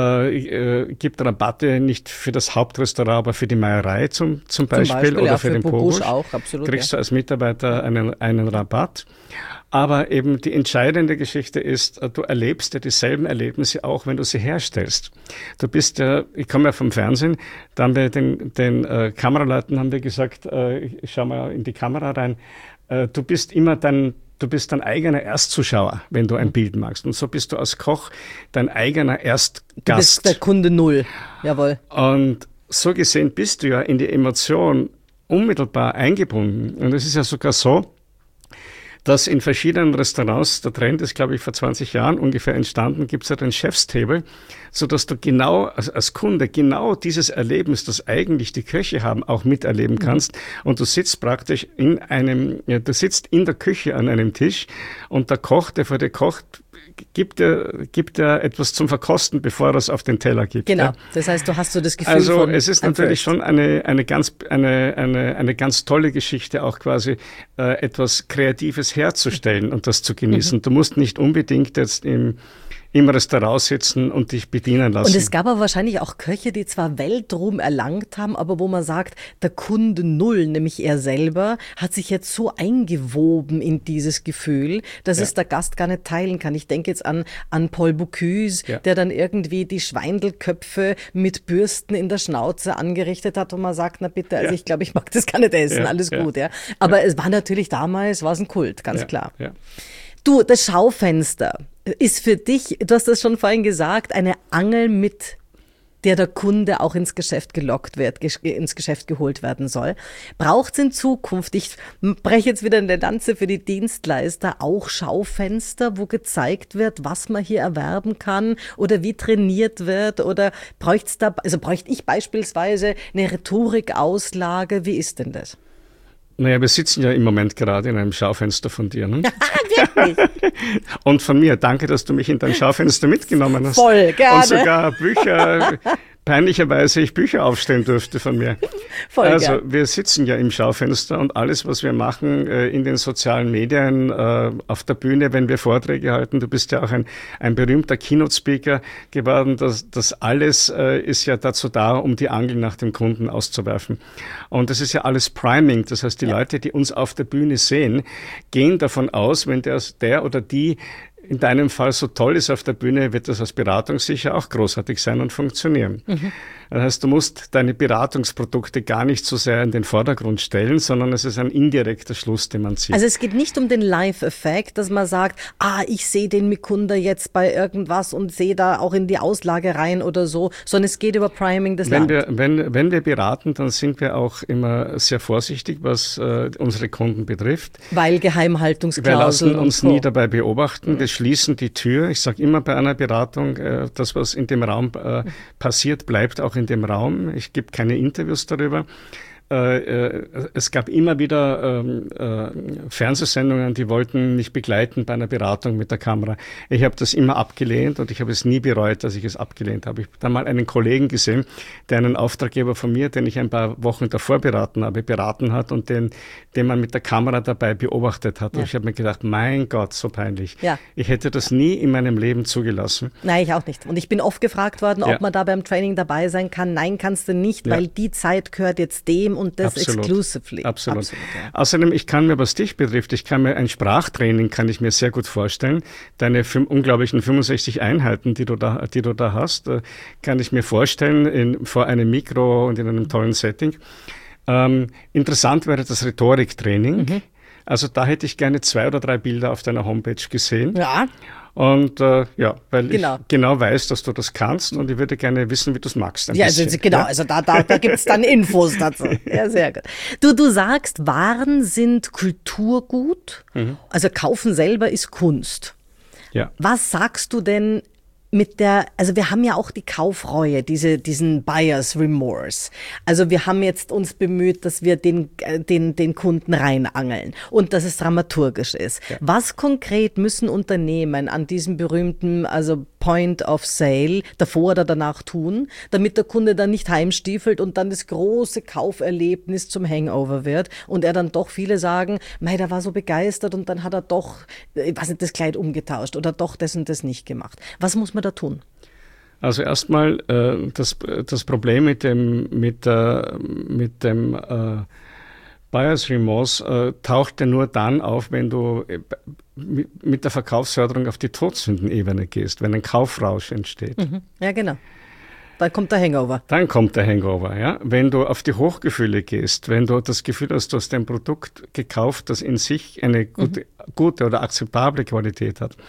äh, äh, gibt Rabatte nicht für das Hauptrestaurant, aber für die Meierei zum, zum Beispiel, zum Beispiel oder ja, für, für den Pogusch auch, absolut. Kriegst ja. du als Mitarbeiter einen, einen Rabatt. Aber eben die entscheidende Geschichte ist, du erlebst ja dieselben Erlebnisse auch, wenn du sie herstellst. Du bist ja, ich komme ja vom Fernsehen, da haben wir den, den äh, Kameraleuten haben wir gesagt, äh, ich schau mal in die Kamera rein, äh, du bist immer dein, du bist dein eigener Erstzuschauer, wenn du ein Bild machst. Und so bist du als Koch dein eigener Erstgast. Du bist der Kunde Null, jawohl. Und so gesehen bist du ja in die Emotion unmittelbar eingebunden. Und es ist ja sogar so, dass in verschiedenen Restaurants, der Trend ist, glaube ich, vor zwanzig Jahren ungefähr entstanden, gibt es ja den Chef's-Table, sodass du genau als, als Kunde genau dieses Erlebnis, das eigentlich die Köche haben, auch miterleben kannst. Mhm. Und du sitzt praktisch in einem, ja, du sitzt in der Küche an einem Tisch und der Koch, der vor dir kocht, gibt er, gibt er etwas zum Verkosten, bevor er es auf den Teller gibt. Genau, ja. Das heißt, du hast so das Gefühl also von... Also es ist natürlich schon eine, eine, ganz, eine, eine, eine ganz tolle Geschichte, auch quasi äh, etwas Kreatives herzustellen und das zu genießen. Mhm. Du musst nicht unbedingt jetzt im im Restaurant sitzen und dich bedienen lassen. Und es gab aber wahrscheinlich auch Köche, die zwar Weltruhm erlangt haben, aber wo man sagt, der Kunde Null, nämlich er selber, hat sich jetzt so eingewoben in dieses Gefühl, dass ja. es der Gast gar nicht teilen kann. Ich denke jetzt an, an Paul Bocuse, ja. der dann irgendwie die Schweindelköpfe mit Bürsten in der Schnauze angerichtet hat und man sagt, na bitte, also ja. ich glaube, ich mag das gar nicht essen, ja. alles ja. gut. Ja. Aber ja. es war natürlich damals, war es ein Kult, ganz ja. klar. Ja. Du, das Schaufenster ist für dich, du hast das schon vorhin gesagt, eine Angel, mit der der Kunde auch ins Geschäft gelockt wird, ins Geschäft geholt werden soll. Braucht es in Zukunft, ich breche jetzt wieder eine Lanze für die Dienstleister, auch Schaufenster, wo gezeigt wird, was man hier erwerben kann oder wie trainiert wird, oder bräuchte es da, also bräuchte ich beispielsweise eine Rhetorikauslage, wie ist denn das? Naja, wir sitzen ja im Moment gerade in einem Schaufenster von dir. Ne? Wirklich? Und von mir. Danke, dass du mich in dein Schaufenster mitgenommen hast. Voll, gerne. Und sogar Bücher, peinlicherweise ich Bücher aufstellen durfte von mir. Voll also gern. Wir sitzen ja im Schaufenster und alles, was wir machen äh, in den sozialen Medien, äh, auf der Bühne, wenn wir Vorträge halten, du bist ja auch ein, ein berühmter Keynote-Speaker geworden, das, das alles äh, ist ja dazu da, um die Angel nach dem Kunden auszuwerfen. Und das ist ja alles Priming, das heißt, die ja. Leute, die uns auf der Bühne sehen, gehen davon aus, wenn der, der oder die in deinem Fall so toll ist auf der Bühne, wird das als Beratung sicher auch großartig sein und funktionieren. Mhm. Das heißt, du musst deine Beratungsprodukte gar nicht so sehr in den Vordergrund stellen, sondern es ist ein indirekter Schluss, den man zieht. Also es geht nicht um den Live-Effekt, dass man sagt, ah, ich sehe den Mikunda jetzt bei irgendwas und sehe da auch in die Auslage rein oder so, sondern es geht über Priming des wenn Landes. Wir, wenn, wenn wir beraten, dann sind wir auch immer sehr vorsichtig, was äh, unsere Kunden betrifft. Weil Geheimhaltungsklauseln. Wir lassen uns und nie dabei beobachten. Mhm. Wir schließen die Tür. Ich sage immer bei einer Beratung, äh, das, was in dem Raum äh, passiert, bleibt auch in dem Raum. Ich gebe keine Interviews darüber. Äh, es gab immer wieder ähm, äh, Fernsehsendungen, die wollten mich begleiten bei einer Beratung mit der Kamera. Ich habe das immer abgelehnt und ich habe es nie bereut, dass ich es abgelehnt habe. Ich habe da mal einen Kollegen gesehen, der einen Auftraggeber von mir, den ich ein paar Wochen davor beraten habe, beraten hat und den, den man mit der Kamera dabei beobachtet hat. Ja. Und ich habe mir gedacht, mein Gott, so peinlich. Ja. Ich hätte das nie in meinem Leben zugelassen. Nein, ich auch nicht. Und ich bin oft gefragt worden, ob ja. man da beim Training dabei sein kann. Nein, kannst du nicht, ja. weil die Zeit gehört jetzt dem und das Absolut. exclusively. Absolut. Absolut ja. Außerdem, ich kann mir, was dich betrifft, ich kann mir ein Sprachtraining, kann ich mir sehr gut vorstellen. Deine fün- unglaublichen fünfundsechzig Einheiten, die du da, die du da hast, äh, kann ich mir vorstellen in, vor einem Mikro und in einem tollen Setting. Ähm, interessant wäre das Rhetoriktraining. Mhm. Also da hätte ich gerne zwei oder drei Bilder auf deiner Homepage gesehen. Ja. Und äh, ja, weil genau. ich genau weiß, dass du das kannst und ich würde gerne wissen, wie du es magst. Ja, also, genau, ja? also da, da, da gibt es dann Infos dazu. Ja, sehr gut. Du, du sagst, Waren sind Kulturgut, mhm. also kaufen selber ist Kunst. Ja. Was sagst du denn mit der, also wir haben ja auch die Kaufreue, diese, diesen Buyer's Remorse. Also wir haben jetzt uns bemüht, dass wir den, den, den Kunden reinangeln und dass es dramaturgisch ist. Ja. Was konkret müssen Unternehmen an diesem berühmten, also Point of Sale, davor oder danach tun, damit der Kunde dann nicht heimstiefelt und dann das große Kauferlebnis zum Hangover wird und er dann doch, viele sagen, mei, der war so begeistert und dann hat er doch, ich weiß nicht, das Kleid umgetauscht oder doch das und das nicht gemacht. Was muss man da tun? Also erstmal äh, das, das Problem mit dem, mit, äh, mit dem äh, Buyer's Remorse äh, taucht ja nur dann auf, wenn du äh, mit, mit der Verkaufsförderung auf die Todsündenebene gehst, wenn ein Kaufrausch entsteht. Mhm. Ja, genau. Dann kommt der Hangover. Dann kommt der Hangover, ja. Wenn du auf die Hochgefühle gehst, wenn du das Gefühl hast, du hast ein Produkt gekauft, das in sich eine gute, mhm. gute oder akzeptable Qualität hat,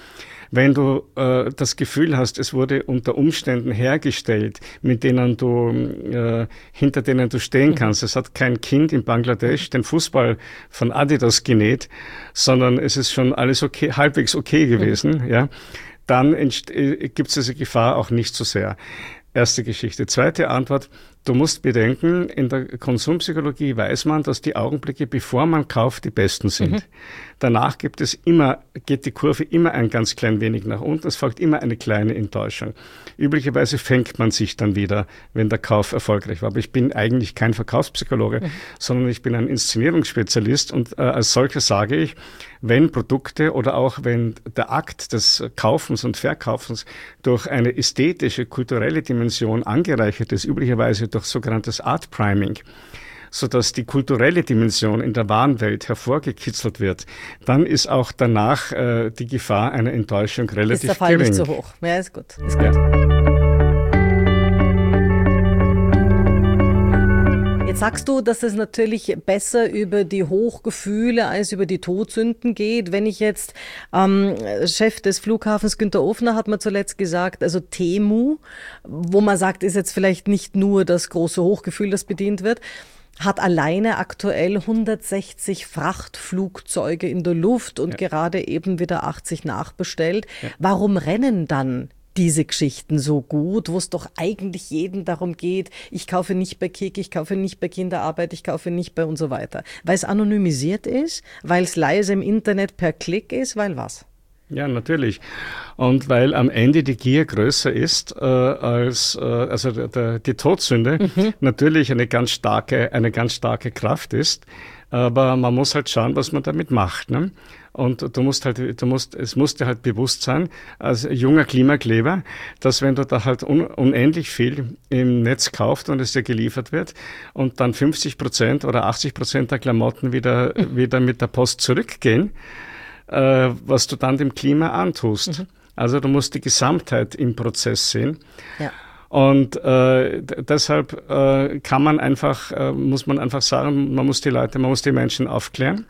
wenn du äh, das Gefühl hast, es wurde unter Umständen hergestellt, mit denen du, äh, hinter denen du stehen kannst. Es hat kein Kind in Bangladesch den Fußball von Adidas genäht, sondern es ist schon alles okay, halbwegs okay gewesen, mhm. ja, dann äh, gibt es diese Gefahr auch nicht so sehr. Erste Geschichte. Zweite Antwort. Du musst bedenken, in der Konsumpsychologie weiß man, dass die Augenblicke, bevor man kauft, die besten sind. Mhm. Danach gibt es immer, geht die Kurve immer ein ganz klein wenig nach unten. Es folgt immer eine kleine Enttäuschung. Üblicherweise fängt man sich dann wieder, wenn der Kauf erfolgreich war. Aber ich bin eigentlich kein Verkaufspsychologe, mhm. sondern ich bin ein Inszenierungsspezialist und äh, als solcher sage ich, wenn Produkte oder auch wenn der Akt des Kaufens und Verkaufens durch eine ästhetische, kulturelle Dimension angereichert ist, üblicherweise durch sogenanntes Art Priming, sodass die kulturelle Dimension in der Warenwelt hervorgekitzelt wird, dann ist auch danach äh, die Gefahr einer Enttäuschung relativ gering. Ist der Fall gering. Nicht so hoch. Ja, ist gut. Ist gut. Ja. Jetzt sagst du, dass es natürlich besser über die Hochgefühle als über die Todsünden geht. Wenn ich jetzt, ähm, Chef des Flughafens Günther Ofner hat mir zuletzt gesagt, also Temu, wo man sagt, ist jetzt vielleicht nicht nur das große Hochgefühl, das bedient wird, hat alleine aktuell hundertsechzig Frachtflugzeuge in der Luft und ja. gerade eben wieder achtzig nachbestellt. Ja. Warum rennen dann diese Geschichten so gut, wo es doch eigentlich jedem darum geht, ich kaufe nicht bei Kik, ich kaufe nicht bei Kinderarbeit, ich kaufe nicht bei und so weiter. Weil es anonymisiert ist, weil es leise im Internet per Klick ist, weil was? Ja, natürlich. Und weil am Ende die Gier größer ist äh, als äh, also der, der, die Todsünde mhm. natürlich eine ganz starke eine ganz starke Kraft ist, aber man muss halt schauen, was man damit macht, ne? Und du musst halt, du musst, es muss dir halt bewusst sein, als junger Klimakleber, dass wenn du da halt un, unendlich viel im Netz kauft und es dir geliefert wird und dann fünfzig Prozent oder achtzig Prozent der Klamotten wieder, mhm. wieder mit der Post zurückgehen, äh, was du dann dem Klima antust. Mhm. Also du musst die Gesamtheit im Prozess sehen. Ja. Und äh, d- deshalb äh, kann man einfach, äh, muss man einfach sagen, man muss die Leute, man muss die Menschen aufklären.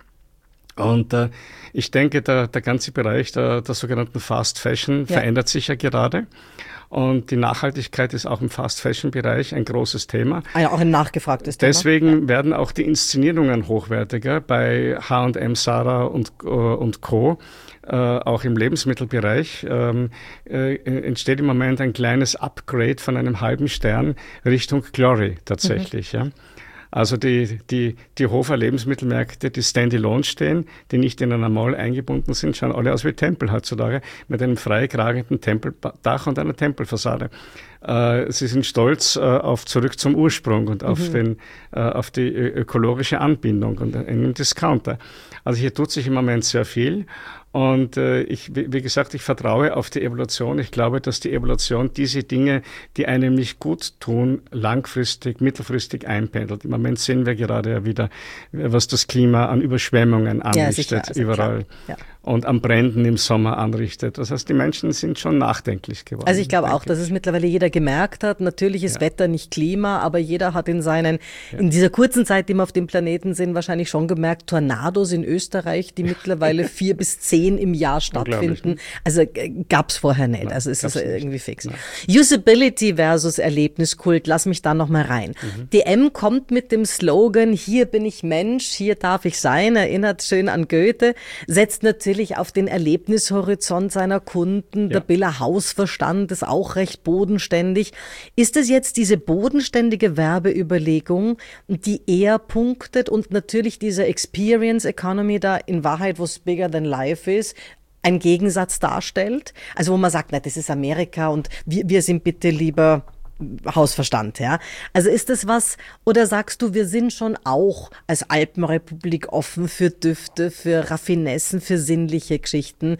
Und äh, ich denke, der, der ganze Bereich der, der sogenannten Fast Fashion ja. verändert sich ja gerade. Und die Nachhaltigkeit ist auch im Fast-Fashion-Bereich ein großes Thema. Ah ja, auch ein nachgefragtes Thema. Deswegen ja. werden auch die Inszenierungen hochwertiger bei H und M, Zara und, äh, und Co. Äh, auch im Lebensmittelbereich ähm, äh, entsteht im Moment ein kleines Upgrade von einem halben Stern Richtung Glory tatsächlich. Mhm. Ja. Also die, die, die Hofer Lebensmittelmärkte, die standalone stehen, die nicht in einer Mall eingebunden sind, schauen alle aus wie Tempel heutzutage, mit einem freikragenden Tempeldach und einer Tempelfassade. Äh, sie sind stolz äh, auf zurück zum Ursprung und auf, mhm. den, äh, auf die ökologische Anbindung und einen Discounter. Also hier tut sich im Moment sehr viel. Und äh, ich, wie, wie gesagt, ich vertraue auf die Evolution. Ich glaube, dass die Evolution diese Dinge, die einem nicht gut tun, langfristig, mittelfristig einpendelt. Im Moment sehen wir gerade ja wieder, was das Klima an Überschwemmungen anrichtet, ja, sicher, überall. Ja. Und an Bränden im Sommer anrichtet. Das heißt, die Menschen sind schon nachdenklich geworden. Also ich glaube auch, dass es mittlerweile jeder gemerkt hat. Natürlich ist ja. Wetter nicht Klima, aber jeder hat in seinen, ja. in dieser kurzen Zeit, die wir auf dem Planeten sind, wahrscheinlich schon gemerkt, Tornados in Österreich, die mittlerweile vier bis zehn im Jahr stattfinden. Also gab es vorher nicht. Nein, also es ist irgendwie nicht. Fix. Nein. Usability versus Erlebniskult, lass mich da noch mal rein. Mhm. D M kommt mit dem Slogan, hier bin ich Mensch, hier darf ich sein, erinnert schön an Goethe, setzt natürlich auf den Erlebnishorizont seiner Kunden. Ja. Der Biller Hausverstand ist auch recht bodenständig. Ist es jetzt diese bodenständige Werbeüberlegung, die eher punktet und natürlich diese Experience Economy da in Wahrheit, wo es bigger than life ist, ein Gegensatz darstellt? Also wo man sagt, na, das ist Amerika und wir, wir sind bitte lieber Hausverstand, ja. Also ist das was, oder sagst du, wir sind schon auch als Alpenrepublik offen für Düfte, für Raffinessen, für sinnliche Geschichten,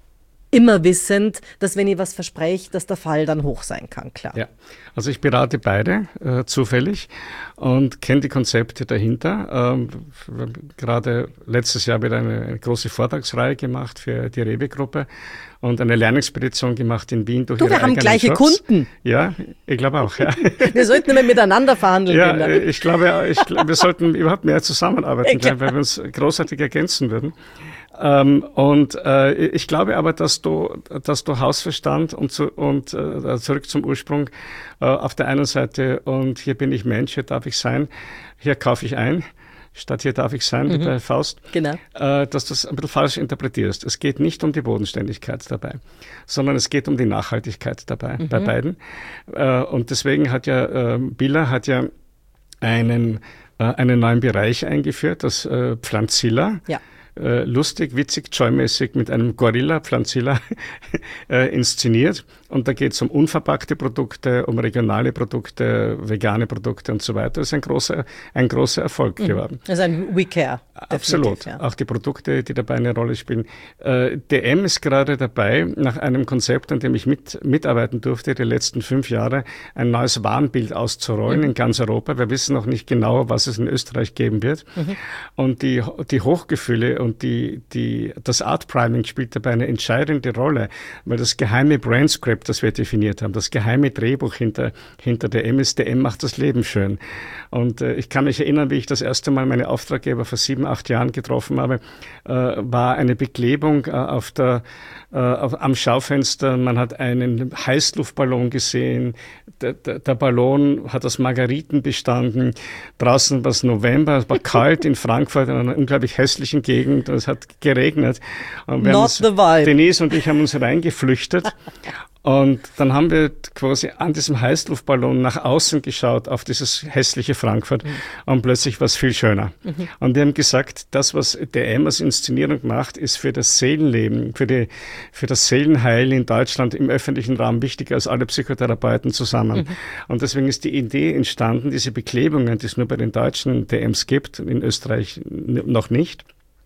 immer wissend, dass wenn ich was verspreche, dass der Fall dann hoch sein kann, klar. Ja, also ich berate beide äh, zufällig und kenne die Konzepte dahinter. Ähm, gerade letztes Jahr wieder eine, eine große Vortragsreihe gemacht für die Rewe-Gruppe und eine Lernexpedition gemacht in Wien durch du, ihre wir haben gleiche Shops. Kunden. Ja, ich glaube auch. Ja. Wir sollten immer miteinander verhandeln. Ja, Kinder. ich glaube, ich, wir sollten überhaupt mehr zusammenarbeiten, weil wir uns großartig ergänzen würden. Ähm, und äh, ich glaube aber, dass du, dass du Hausverstand und, zu, und äh, zurück zum Ursprung äh, auf der einen Seite und hier bin ich Mensch, hier darf ich sein, hier kaufe ich ein, statt hier darf ich sein, mhm. wie bei Faust, genau. äh, dass du es ein bisschen falsch interpretierst. Es geht nicht um die Bodenständigkeit dabei, sondern es geht um die Nachhaltigkeit dabei, mhm. bei beiden. Äh, und deswegen hat ja äh, Billa hat ja einen, äh, einen neuen Bereich eingeführt, das äh, Pflanzilla. Ja. Äh, lustig, witzig, joymäßig mit einem Gorilla, Pflanzilla, äh, inszeniert. Und da geht es um unverpackte Produkte, um regionale Produkte, vegane Produkte und so weiter. Das ist ein großer, ein großer Erfolg mhm. geworden. Das ist ein We Care. Absolut. Ja. Auch die Produkte, die dabei eine Rolle spielen. Äh, D M ist gerade dabei, nach einem Konzept, an dem ich mit, mitarbeiten durfte, die letzten fünf Jahre, ein neues Warnbild auszurollen mhm. in ganz Europa. Wir wissen noch nicht genau, was es in Österreich geben wird. Mhm. Und die, die Hochgefühle und die, die, das Art Priming spielt dabei eine entscheidende Rolle, weil das geheime Brand-Script, das wir definiert haben, das geheime Drehbuch hinter, hinter D M ist, D M macht das Leben schön. Und äh, ich kann mich erinnern, wie ich das erste Mal meine Auftraggeber vor sieben, acht Jahren getroffen habe, äh, war eine Beklebung äh, auf der, äh, auf, am Schaufenster. Man hat einen Heißluftballon gesehen. Der, der, der Ballon hat aus Margariten bestanden. Draußen war es November, es war kalt in Frankfurt, in einer unglaublich hässlichen Gegend. Es hat geregnet. Und wir Not uns, the vibe. Denise und ich haben uns reingeflüchtet. Und dann haben wir quasi an diesem Heißluftballon nach außen geschaut auf dieses hässliche Frankfurt mhm. und plötzlich war es viel schöner. Mhm. Und wir haben gesagt, das, was D M als Inszenierung macht, ist für das Seelenleben, für, die, für das Seelenheil in Deutschland im öffentlichen Raum wichtiger als alle Psychotherapeuten zusammen. Mhm. Und deswegen ist die Idee entstanden, diese Beklebungen, die es nur bei den deutschen D Ms gibt, in Österreich noch nicht,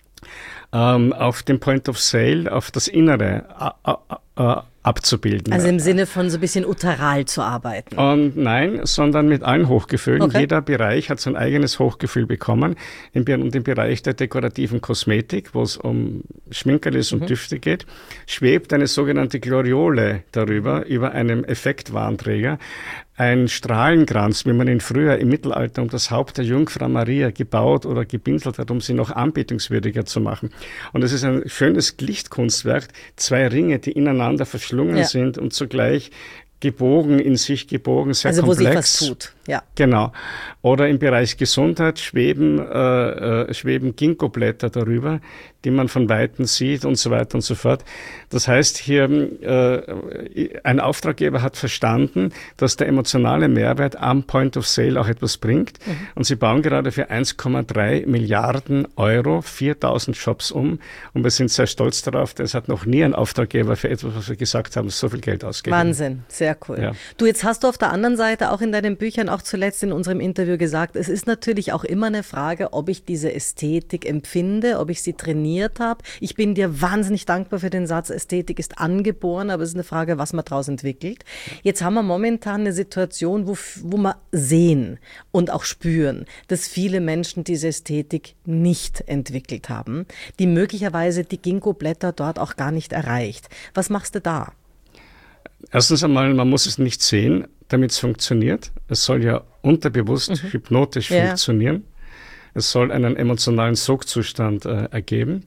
ähm, auf dem Point of Sale, auf das Innere äh, äh, abzubilden. Also im Sinne von so ein bisschen uteral zu arbeiten. Und nein, sondern mit allen Hochgefühlen. Okay. Jeder Bereich hat sein eigenes Hochgefühl bekommen. Im, im Bereich der dekorativen Kosmetik, wo es um Schminkerlis und mhm. Düfte geht, schwebt eine sogenannte Gloriole darüber, über einem Effektwarnträger. Ein Strahlenkranz, wie man ihn früher im Mittelalter um das Haupt der Jungfrau Maria gebaut oder gebinselt hat, um sie noch anbetungswürdiger zu machen. Und es ist ein schönes Lichtkunstwerk, zwei Ringe, die ineinander verschlungen ja. sind und zugleich gebogen, in sich gebogen, sehr also komplex. Also wo sich was tut, ja. Genau. Oder im Bereich Gesundheit schweben, äh, äh, schweben Ginkgoblätter darüber, die man von Weitem sieht und so weiter und so fort. Das heißt, hier äh, ein Auftraggeber hat verstanden, dass der emotionale Mehrwert am Point of Sale auch etwas bringt. Mhm. Und sie bauen gerade für eins Komma drei Milliarden Euro viertausend Shops um. Und wir sind sehr stolz darauf, es hat noch nie ein Auftraggeber für etwas, was wir gesagt haben, so viel Geld ausgegeben. Wahnsinn, sehr cool. Ja. Du, jetzt hast du auf der anderen Seite auch in deinen Büchern, auch zuletzt in unserem Interview gesagt, es ist natürlich auch immer eine Frage, ob ich diese Ästhetik empfinde, ob ich sie trainiert habe. Ich bin dir wahnsinnig dankbar für den Satz, Ästhetik ist angeboren, aber es ist eine Frage, was man daraus entwickelt. Jetzt haben wir momentan eine Situation, wo, wo wir sehen und auch spüren, dass viele Menschen diese Ästhetik nicht entwickelt haben, die möglicherweise die Ginkgo-Blätter dort auch gar nicht erreicht. Was machst du da? Erstens einmal, man muss es nicht sehen, damit es funktioniert. Es soll ja unterbewusst, mhm. hypnotisch ja. funktionieren. Es soll einen emotionalen Sogzustand äh, ergeben.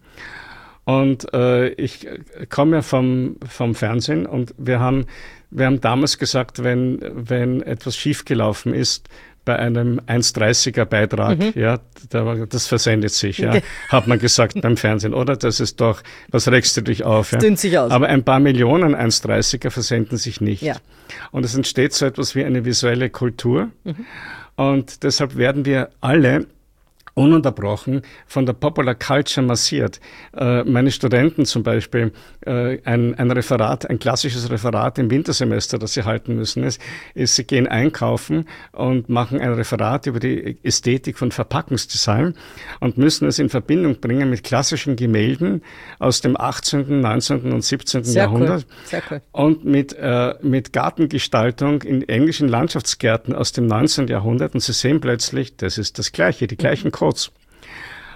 Und äh, ich komme ja vom, vom Fernsehen und wir haben, wir haben damals gesagt, wenn, wenn etwas schiefgelaufen ist, bei einem eins dreißiger Beitrag, mhm. ja, das versendet sich, ja, hat man gesagt beim Fernsehen, oder? Das ist doch, was regst du dich auf? Das ja? dünnt sich aus. Aber ein paar Millionen eins dreißiger versenden sich nicht. Ja. Und es entsteht so etwas wie eine visuelle Kultur. Mhm. Und deshalb werden wir alle ununterbrochen von der Popular Culture massiert. Äh, meine Studenten zum Beispiel, äh, ein, ein Referat, ein klassisches Referat im Wintersemester, das sie halten müssen, ist, ist, sie gehen einkaufen und machen ein Referat über die Ästhetik von Verpackungsdesign und müssen es in Verbindung bringen mit klassischen Gemälden aus dem achtzehnten, neunzehnten und siebzehnten Sehr Jahrhundert cool. Sehr cool. und mit, äh, mit Gartengestaltung in englischen Landschaftsgärten aus dem neunzehnten Jahrhundert und sie sehen plötzlich, das ist das Gleiche, die gleichen Codes.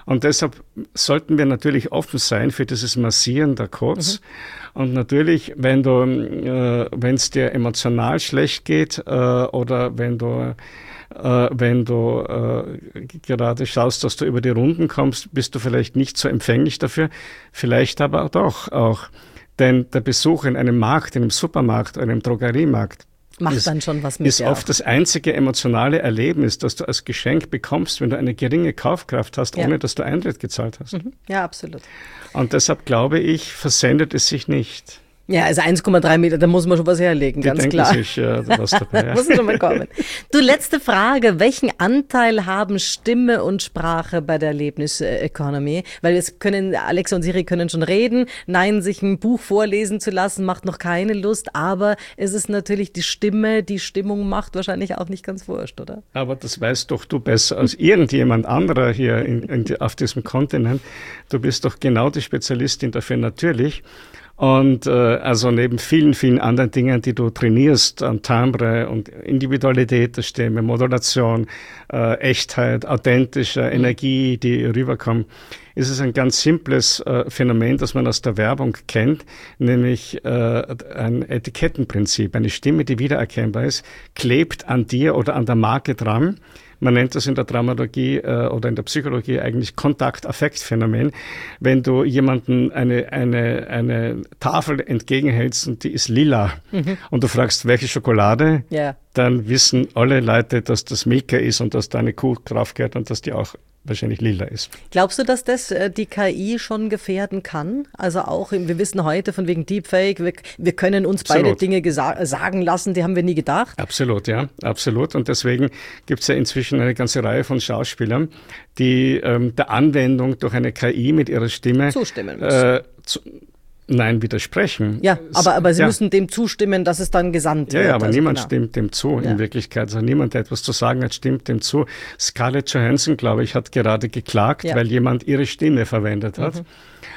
Und deshalb sollten wir natürlich offen sein für dieses Massieren der Codes. Mhm. Und natürlich, wenn du, äh, wenn es dir emotional schlecht geht äh, oder wenn du Äh, wenn du äh, gerade schaust, dass du über die Runden kommst, bist du vielleicht nicht so empfänglich dafür, vielleicht aber doch auch. Denn der Besuch in einem Markt, in einem Supermarkt, einem Drogeriemarkt, macht ist, dann schon was mit ist dir oft auch. das einzige emotionale Erlebnis, das du als Geschenk bekommst, wenn du eine geringe Kaufkraft hast, Ja. ohne dass du Eintritt gezahlt hast. Mhm. Ja, absolut. Und deshalb glaube ich, versendet es sich nicht. Ja, also eins Komma drei Meter, da muss man schon was herlegen, Die ganz denken klar. sich äh, was dabei. Ja. Muss schon mal kommen. Du, letzte Frage. Welchen Anteil haben Stimme und Sprache bei der Erlebnis-Economy? Weil es können, Alexa und Siri können schon reden. Nein, sich ein Buch vorlesen zu lassen, macht noch keine Lust. Aber es ist natürlich die Stimme, die Stimmung macht, wahrscheinlich auch nicht ganz wurscht, oder? Aber das weißt doch du besser als irgendjemand anderer hier in, in, auf diesem Kontinent. Du bist doch genau die Spezialistin dafür, natürlich. Und äh, also neben vielen, vielen anderen Dingen, die du trainierst, an Timbre und Individualität der Stimme, Modulation, äh, Echtheit, authentische Energie, die rüberkommt, ist es ein ganz simples äh, Phänomen, das man aus der Werbung kennt, nämlich äh, ein Etikettenprinzip. Eine Stimme, die wiedererkennbar ist, klebt an dir oder an der Marke dran. Man nennt das in der Dramaturgie äh, oder in der Psychologie eigentlich Kontakt-Affekt-Phänomen. Wenn du jemanden eine, eine, eine Tafel entgegenhältst und die ist lila mhm. und du fragst, welche Schokolade, ja. dann wissen alle Leute, dass das Milka ist und dass da eine Kuh drauf gehört und dass die auch wahrscheinlich lila ist. Glaubst du, dass das äh, die K I schon gefährden kann? Also auch, wir wissen heute von wegen Deepfake, wir, wir können uns Absolut. beide Dinge gesa- sagen lassen, die haben wir nie gedacht. Absolut, ja, absolut. Und deswegen gibt es ja inzwischen eine ganze Reihe von Schauspielern, die ähm, der Anwendung durch eine K I mit ihrer Stimme zustimmen müssen. Äh, zu, Nein, widersprechen. Ja, aber, aber sie ja. müssen dem zustimmen, dass es dann gesandt ja, wird. Ja, aber also niemand genau. stimmt dem zu ja. in Wirklichkeit. Also niemand, der etwas zu sagen hat, stimmt dem zu. Scarlett Johansson, glaube ich, hat gerade geklagt, ja. weil jemand ihre Stimme verwendet hat. Mhm.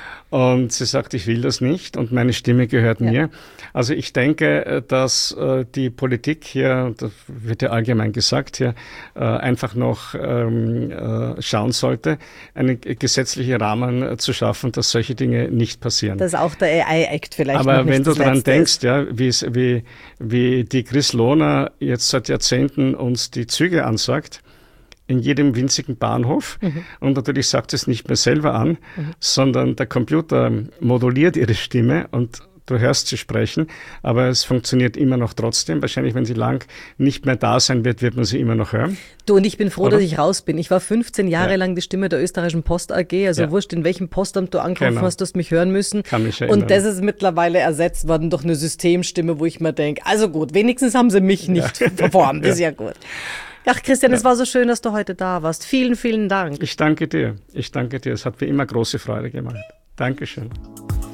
Und sie sagt, ich will das nicht und meine Stimme gehört ja. mir. Also ich denke, dass äh, die Politik hier, das wird ja allgemein gesagt hier, äh, einfach noch ähm, äh, schauen sollte, einen gesetzlichen Rahmen äh, zu schaffen, dass solche Dinge nicht passieren. Dass auch der A I-Act vielleicht Aber noch nicht wenn du daran denkst, ist. ja, wie, wie die Chris Lohner jetzt seit Jahrzehnten uns die Züge ansagt, in jedem winzigen Bahnhof. Mhm. Und natürlich sagt es nicht mehr selber an, mhm. sondern der Computer moduliert ihre Stimme und du hörst sie sprechen, aber es funktioniert immer noch trotzdem. Wahrscheinlich, wenn sie lang nicht mehr da sein wird, wird man sie immer noch hören. Du, und ich bin froh, Oder? dass ich raus bin. Ich war fünfzehn Jahre ja. lang die Stimme der österreichischen Post A G, also ja. wurscht, in welchem Postamt du angerufen genau. hast, du hast mich hören müssen. Kann mich erinnern. Und das ist mittlerweile ersetzt worden durch eine Systemstimme, wo ich mir denke, also gut, wenigstens haben sie mich nicht ja. verformt, das ist ja gut. Ach, Christian, ja. es war so schön, dass du heute da warst. Vielen, vielen Dank. Ich danke dir. Ich danke dir. Es hat wie immer große Freude gemacht. Dankeschön.